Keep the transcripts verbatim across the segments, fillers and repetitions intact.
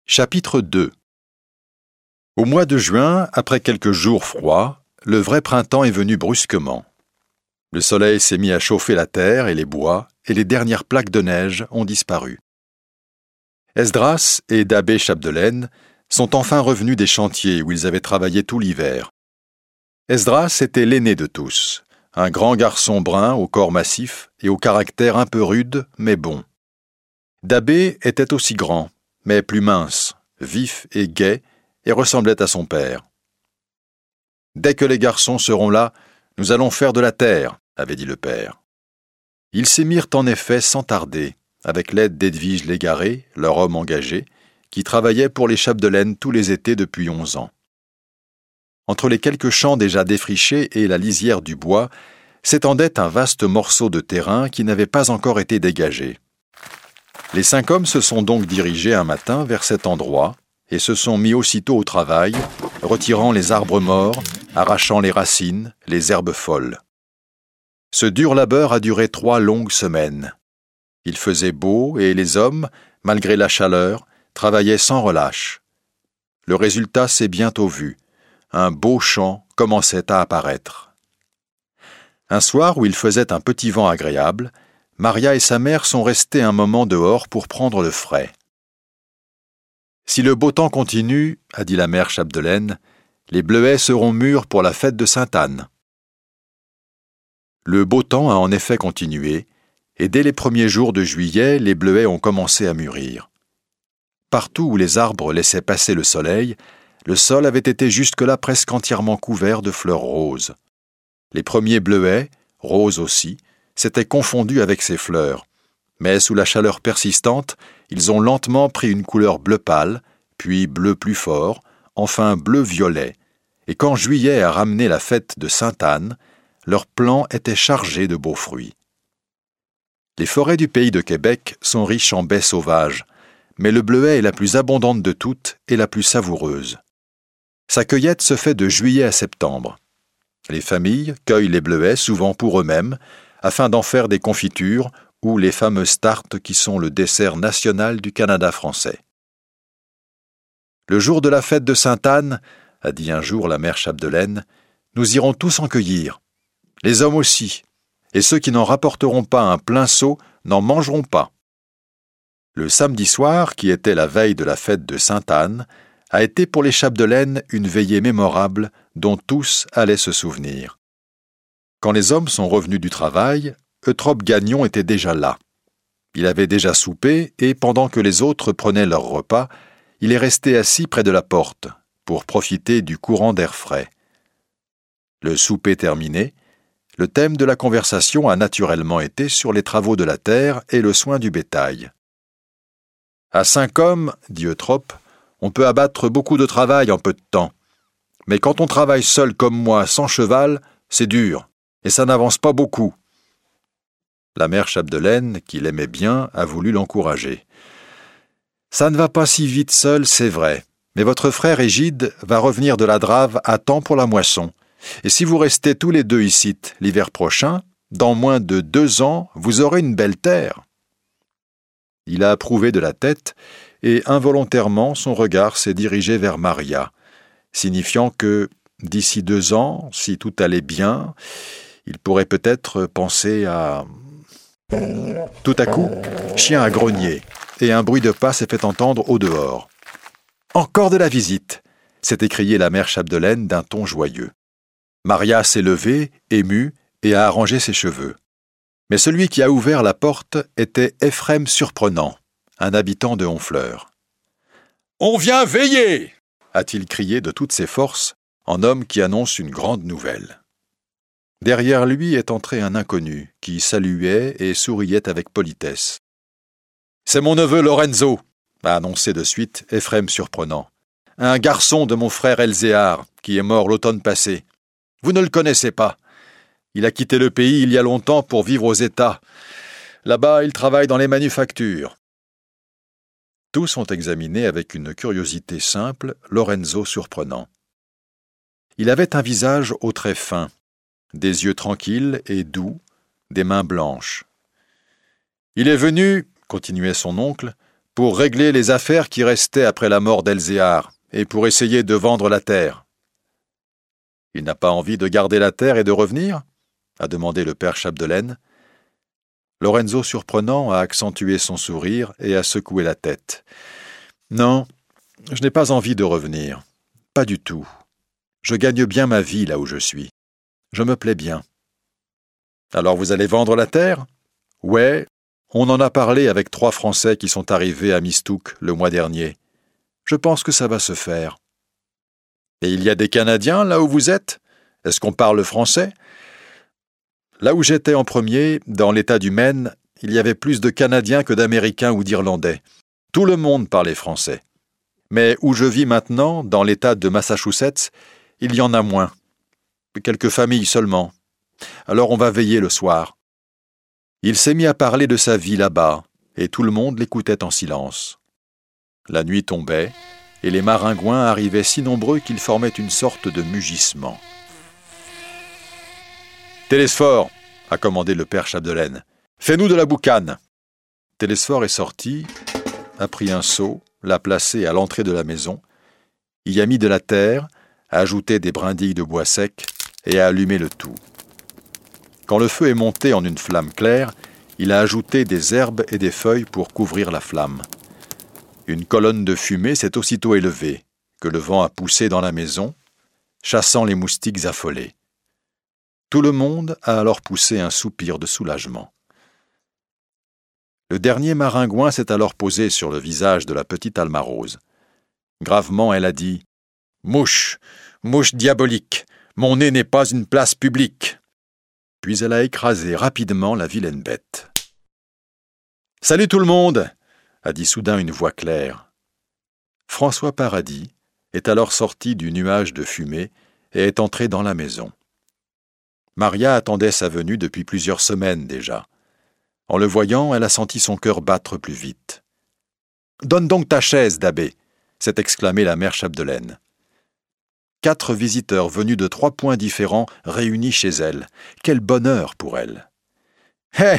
Chapitre deux. Au mois de juin, après quelques jours froids, le vrai printemps est venu brusquement. Le soleil s'est mis à chauffer la terre et les bois, et les dernières plaques de neige ont disparu. Esdras et Da'Bé Chapdelaine sont enfin revenus des chantiers où ils avaient travaillé tout l'hiver. Esdras était l'aîné de tous, un grand garçon brun au corps massif et au caractère un peu rude mais bon. Da'Bé était aussi grand, mais plus mince, vif et gai, et ressemblait à son père. « Dès que les garçons seront là, nous allons faire de la terre, » avait dit le père. Ils s'y mirent en effet sans tarder, avec l'aide d'Edwige Légaré, leur homme engagé, qui travaillait pour les Chapdelaine tous les étés depuis onze ans. Entre les quelques champs déjà défrichés et la lisière du bois, s'étendait un vaste morceau de terrain qui n'avait pas encore été dégagé. Les cinq hommes se sont donc dirigés un matin vers cet endroit et se sont mis aussitôt au travail, retirant les arbres morts, arrachant les racines, les herbes folles. Ce dur labeur a duré trois longues semaines. Il faisait beau et les hommes, malgré la chaleur, travaillaient sans relâche. Le résultat s'est bientôt vu. Un beau champ commençait à apparaître. Un soir où il faisait un petit vent agréable, Maria et sa mère sont restées un moment dehors pour prendre le frais. « Si le beau temps continue, a dit la mère Chapdelaine, les bleuets seront mûrs pour la fête de Sainte-Anne. » Le beau temps a en effet continué, et dès les premiers jours de juillet, les bleuets ont commencé à mûrir. Partout où les arbres laissaient passer le soleil, le sol avait été jusque-là presque entièrement couvert de fleurs roses. Les premiers bleuets, roses aussi, s'étaient confondus avec ces fleurs, mais sous la chaleur persistante, ils ont lentement pris une couleur bleu pâle, puis bleu plus fort, enfin bleu-violet, et quand juillet a ramené la fête de Sainte-Anne, leurs plants étaient chargés de beaux fruits. Les forêts du pays de Québec sont riches en baies sauvages, mais le bleuet est la plus abondante de toutes et la plus savoureuse. Sa cueillette se fait de juillet à septembre. Les familles cueillent les bleuets souvent pour eux-mêmes, afin d'en faire des confitures ou les fameuses tartes qui sont le dessert national du Canada français. Le jour de la fête de Sainte-Anne, a dit un jour la mère Chapdelaine, nous irons tous en cueillir. Les hommes aussi, et ceux qui n'en rapporteront pas un plein seau n'en mangeront pas. Le samedi soir, qui était la veille de la fête de Sainte-Anne, a été pour les Chapdelaine une veillée mémorable dont tous allaient se souvenir. Quand les hommes sont revenus du travail, Eutrope Gagnon était déjà là. Il avait déjà soupé et, pendant que les autres prenaient leur repas, il est resté assis près de la porte pour profiter du courant d'air frais. Le souper terminé, le thème de la conversation a naturellement été sur les travaux de la terre et le soin du bétail. « À cinq hommes, dit Eutrope, on peut abattre beaucoup de travail en peu de temps. Mais quand on travaille seul comme moi, sans cheval, c'est dur. Et ça n'avance pas beaucoup. » La mère Chapdelaine, qui l'aimait bien, a voulu l'encourager. « Ça ne va pas si vite seul, c'est vrai, mais votre frère Égide va revenir de la Drave à temps pour la moisson. Et si vous restez tous les deux ici l'hiver prochain, dans moins de deux ans, vous aurez une belle terre. » Il a approuvé de la tête, et involontairement son regard s'est dirigé vers Maria, signifiant que, d'ici deux ans, si tout allait bien, il pourrait peut-être penser à... Tout à coup, chien a grogné, et un bruit de pas s'est fait entendre au dehors. « Encore de la visite !» s'est écriée la mère Chapdelaine d'un ton joyeux. Maria s'est levée, émue, et a arrangé ses cheveux. Mais celui qui a ouvert la porte était Ephrem Surprenant, un habitant de Honfleur. « On vient veiller !» a-t-il crié de toutes ses forces, en homme qui annonce une grande nouvelle. Derrière lui est entré un inconnu, qui saluait et souriait avec politesse. « C'est mon neveu Lorenzo !» a annoncé de suite Ephrem Surprenant. « Un garçon de mon frère Elzéar, qui est mort l'automne passé. Vous ne le connaissez pas. Il a quitté le pays il y a longtemps pour vivre aux États. Là-bas, il travaille dans les manufactures. » Tous ont examiné avec une curiosité simple Lorenzo Surprenant. Il avait un visage aux traits fins, des yeux tranquilles et doux, des mains blanches. « Il est venu, continuait son oncle, pour régler les affaires qui restaient après la mort d'Elzéar et pour essayer de vendre la terre. » « Il n'a pas envie de garder la terre et de revenir ?» a demandé le père Chapdelaine. Lorenzo, surprenant, a accentué son sourire et a secoué la tête. « Non, je n'ai pas envie de revenir. Pas du tout. Je gagne bien ma vie là où je suis. Je me plais bien. »« Alors vous allez vendre la terre ? » ?»« Ouais, on en a parlé avec trois Français qui sont arrivés à Mistook le mois dernier. Je pense que ça va se faire. »« Et il y a des Canadiens là où vous êtes ? Est-ce qu'on parle français ? » Là où j'étais en premier, dans l'État du Maine, il y avait plus de Canadiens que d'Américains ou d'Irlandais. Tout le monde parlait français. Mais où je vis maintenant, dans l'État de Massachusetts, il y en a moins. Quelques familles seulement. Alors on va veiller le soir. Il s'est mis à parler de sa vie là-bas, et tout le monde l'écoutait en silence. La nuit tombait, et les maringouins arrivaient si nombreux qu'ils formaient une sorte de mugissement. « Télésphore !» a commandé le père Chapdelaine. « Fais-nous de la boucane !» Télésphore est sorti, a pris un seau, l'a placé à l'entrée de la maison, y a mis de la terre, a ajouté des brindilles de bois sec et a allumé le tout. Quand le feu est monté en une flamme claire, il a ajouté des herbes et des feuilles pour couvrir la flamme. Une colonne de fumée s'est aussitôt élevée, que le vent a poussée dans la maison, chassant les moustiques affolés. Tout le monde a alors poussé un soupir de soulagement. Le dernier maringouin s'est alors posé sur le visage de la petite Alma Rose. Gravement, elle a dit « Mouche, mouche diabolique, mon nez n'est pas une place publique !» Puis elle a écrasé rapidement la vilaine bête. « Salut tout le monde !» a dit soudain une voix claire. François Paradis est alors sorti du nuage de fumée et est entré dans la maison. Maria attendait sa venue depuis plusieurs semaines déjà. En le voyant, elle a senti son cœur battre plus vite. « Donne donc ta chaise, Da'Bé !» s'est exclamée la mère Chapdelaine. Quatre visiteurs venus de trois points différents réunis chez elle. Quel bonheur pour elle !« Hé !»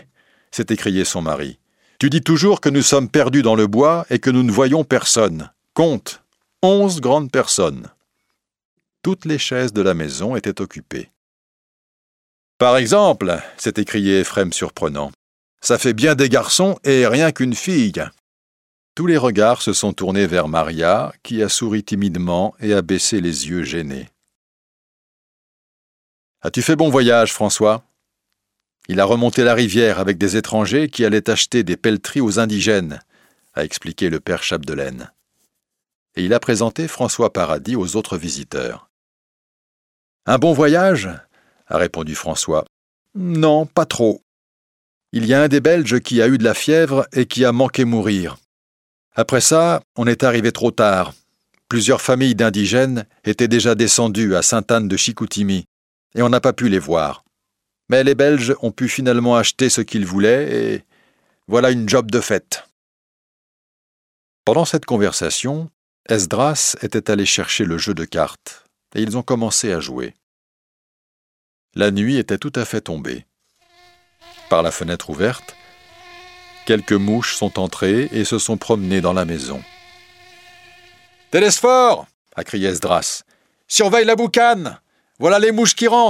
s'est écrié son mari. « Tu dis toujours que nous sommes perdus dans le bois et que nous ne voyons personne. Compte, onze grandes personnes. » Toutes les chaises de la maison étaient occupées. « Par exemple, » s'est écrié Ephrem surprenant, « ça fait bien des garçons et rien qu'une fille. » Tous les regards se sont tournés vers Maria, qui a souri timidement et a baissé les yeux gênés. « As-tu fait bon voyage, François ? Il a remonté la rivière avec des étrangers qui allaient acheter des pelleteries aux indigènes, » a expliqué le père Chapdelaine. Et il a présenté François Paradis aux autres visiteurs. « Un bon voyage ? » a répondu François. « Non, pas trop. Il y a un des Belges qui a eu de la fièvre et qui a manqué mourir. Après ça, on est arrivé trop tard. Plusieurs familles d'indigènes étaient déjà descendues à Sainte-Anne de Chicoutimi et on n'a pas pu les voir. Mais les Belges ont pu finalement acheter ce qu'ils voulaient et voilà une job de fête. » Pendant cette conversation, Esdras était allé chercher le jeu de cartes et ils ont commencé à jouer. La nuit était tout à fait tombée. Par la fenêtre ouverte, quelques mouches sont entrées et se sont promenées dans la maison. « Télésphore !» a crié Esdras. « Surveille la boucane ! Voilà les mouches qui rentrent !»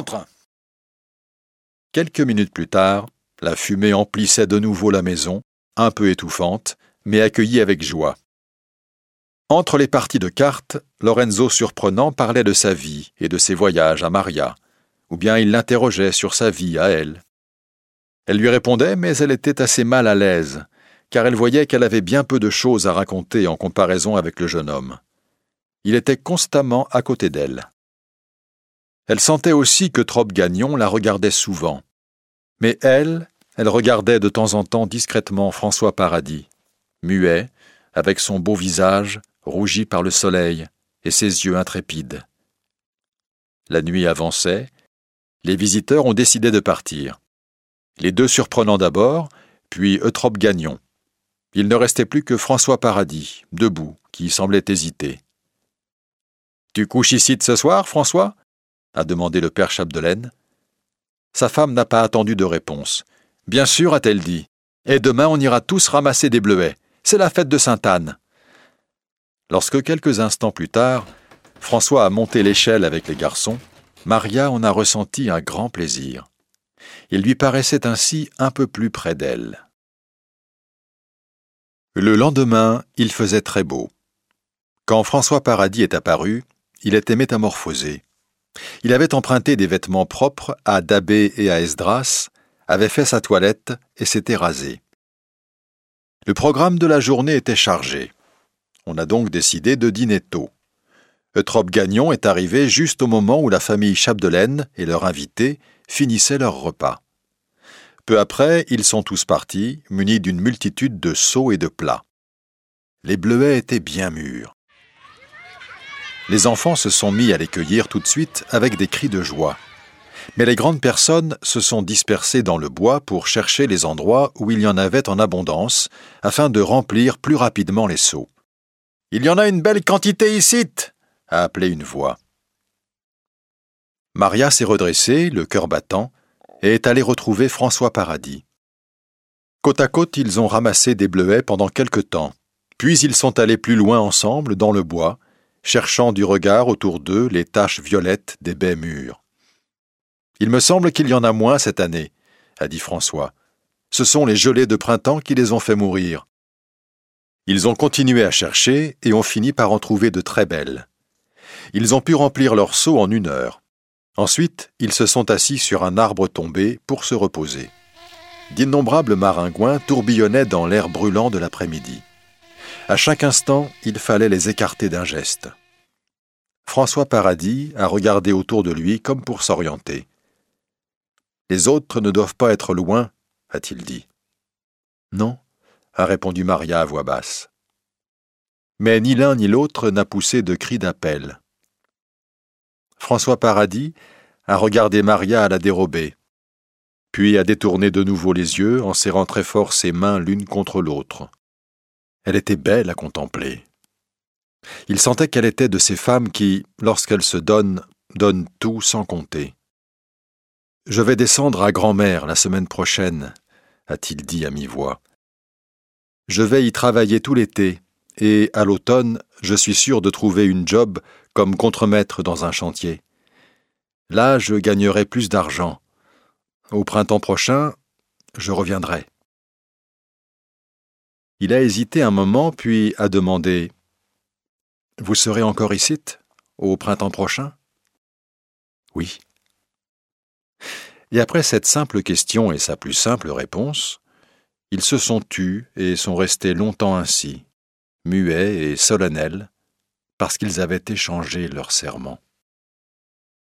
Quelques minutes plus tard, la fumée emplissait de nouveau la maison, un peu étouffante, mais accueillie avec joie. Entre les parties de cartes, Lorenzo surprenant parlait de sa vie et de ses voyages à Maria, ou bien il l'interrogeait sur sa vie à elle. Elle lui répondait, mais elle était assez mal à l'aise, car elle voyait qu'elle avait bien peu de choses à raconter en comparaison avec le jeune homme. Il était constamment à côté d'elle. Elle sentait aussi que Trope-Gagnon la regardait souvent. Mais elle, elle regardait de temps en temps discrètement François Paradis, muet, avec son beau visage, rougi par le soleil, et ses yeux intrépides. La nuit avançait, les visiteurs ont décidé de partir. Les deux surprenants d'abord, puis Eutrope Gagnon. Il ne restait plus que François Paradis, debout, qui semblait hésiter. « Tu couches ici ce soir, François ?» a demandé le père Chapdelaine. Sa femme n'a pas attendu de réponse. « Bien sûr, a-t-elle dit. Et demain, on ira tous ramasser des bleuets. c'est la fête de Sainte-Anne. » Lorsque quelques instants plus tard, François a monté l'échelle avec les garçons, Maria en a ressenti un grand plaisir. Il lui paraissait ainsi un peu plus près d'elle. Le lendemain, il faisait très beau. Quand François Paradis est apparu, il était métamorphosé. Il avait emprunté des vêtements propres à Da'Bé et à Esdras, avait fait sa toilette et s'était rasé. Le programme de la journée était chargé. On a donc décidé de dîner tôt. Eutrope Gagnon est arrivé juste au moment où la famille Chapdelaine et leurs invités finissaient leur repas. Peu après, ils sont tous partis, munis d'une multitude de seaux et de plats. Les bleuets étaient bien mûrs. Les enfants se sont mis à les cueillir tout de suite avec des cris de joie. Mais les grandes personnes se sont dispersées dans le bois pour chercher les endroits où il y en avait en abondance, afin de remplir plus rapidement les seaux. « Il y en a une belle quantité icitte !» a appelé une voix. Maria s'est redressée, le cœur battant, et est allée retrouver François Paradis. Côte à côte, ils ont ramassé des bleuets pendant quelque temps, puis ils sont allés plus loin ensemble dans le bois, cherchant du regard autour d'eux les taches violettes des baies mûres. « Il me semble qu'il y en a moins cette année, » a dit François. « Ce sont les gelées de printemps qui les ont fait mourir. » Ils ont continué à chercher et ont fini par en trouver de très belles. Ils ont pu remplir leurs seaux en une heure. Ensuite, ils se sont assis sur un arbre tombé pour se reposer. D'innombrables maringouins tourbillonnaient dans l'air brûlant de l'après-midi. À chaque instant, il fallait les écarter d'un geste. François Paradis a regardé autour de lui comme pour s'orienter. « Les autres ne doivent pas être loin, » a-t-il dit. « Non, » a répondu Maria à voix basse. Mais ni l'un ni l'autre n'a poussé de cri d'appel. François Paradis a regardé Maria à la dérobée, puis a détourné de nouveau les yeux en serrant très fort ses mains l'une contre l'autre. Elle était belle à contempler. Il sentait qu'elle était de ces femmes qui, lorsqu'elles se donnent, donnent tout sans compter. « Je vais descendre à grand-mère la semaine prochaine, » a-t-il dit à mi-voix. « Je vais y travailler tout l'été, et à l'automne, je suis sûr de trouver une job comme contremaître dans un chantier. Là, je gagnerai plus d'argent. Au printemps prochain, je reviendrai. » Il a hésité un moment, puis a demandé « Vous serez encore icitte, au printemps prochain ?»« Oui. » Et après cette simple question et sa plus simple réponse, ils se sont tus et sont restés longtemps ainsi, muets et solennels, parce qu'ils avaient échangé leur serment.